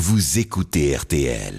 vous écoutez RTL.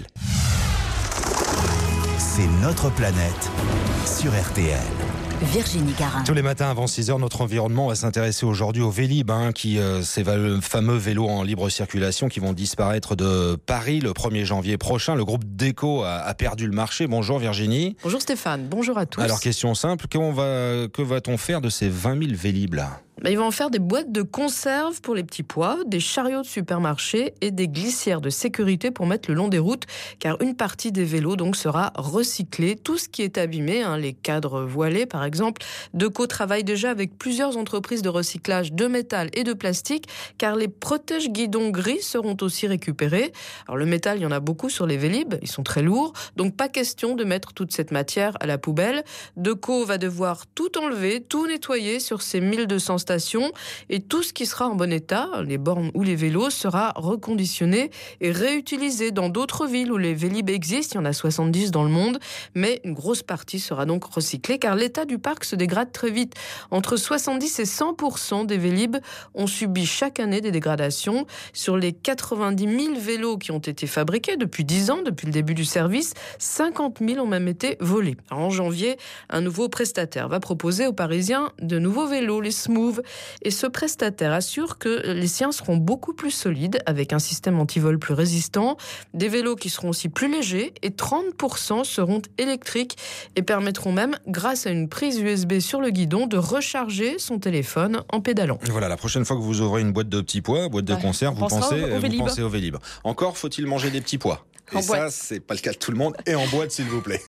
C'est notre planète sur RTL. Virginie Garin. Tous les matins avant 6h, notre environnement va s'intéresser aujourd'hui aux Vélib, ces fameux vélos en libre circulation qui vont disparaître de Paris le 1er janvier prochain. Le groupe Déco a perdu le marché. Bonjour Virginie. Bonjour Stéphane, bonjour à tous. Alors question simple, que va-t-on faire de ces 20 000 Vélib là ? Ils vont en faire des boîtes de conserve pour les petits pois, des chariots de supermarché et des glissières de sécurité pour mettre le long des routes, car une partie des vélos donc sera recyclée. Tout ce qui est abîmé, les cadres voilés par exemple, Déco travaille déjà avec plusieurs entreprises de recyclage de métal et de plastique, car les protège-guidons gris seront aussi récupérés. Alors le métal, il y en a beaucoup sur les Vélib, ils sont très lourds, donc pas question de mettre toute cette matière à la poubelle. Déco va devoir tout enlever, tout nettoyer sur ces 1200 stations, et tout ce qui sera en bon état, les bornes ou les vélos, sera reconditionné et réutilisé dans d'autres villes où les Vélib existent. Il y en a 70 dans le monde, mais une grosse partie sera donc recyclée, car l'état du parc se dégrade très vite. Entre 70 et 100% des Vélib ont subi chaque année des dégradations. Sur les 90 000 vélos qui ont été fabriqués depuis 10 ans, depuis le début du service, 50 000 ont même été volés. Alors en janvier, un nouveau prestataire va proposer aux Parisiens de nouveaux vélos, les Smooth. Et ce prestataire assure que les siens seront beaucoup plus solides, avec un système anti-vol plus résistant, des vélos qui seront aussi plus légers, et 30% seront électriques et permettront même, grâce à une prise USB sur le guidon, de recharger son téléphone en pédalant. Voilà, la prochaine fois que vous ouvrez une boîte de petits pois, boîte de conserve, vous pensez au Vélib. Encore faut-il manger des petits pois. Et ça, c'est pas le cas de tout le monde. Et en boîte, s'il vous plaît.